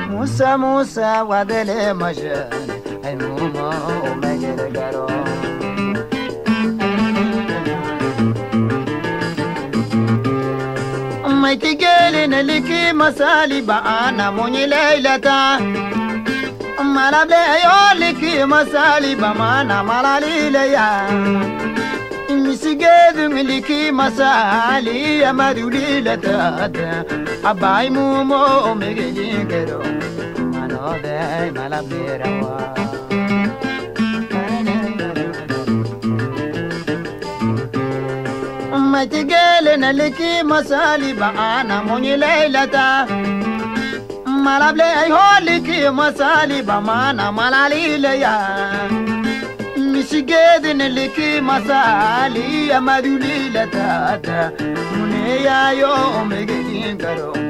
Musa Musa wadele majan ay mumo megere garo Mai tigele ne liki masali ba ana moni leilata Malable yo liki masali ba mana malali leya Misigede miliki masali ya maduli lata Abai mumo megere garo Manode malabera wa Matigele na liki masali ba ana moni leilata Malable yo liki masali ba mana malali leya Misigede na liki masali ya maduli lata Mune ya yo megere garo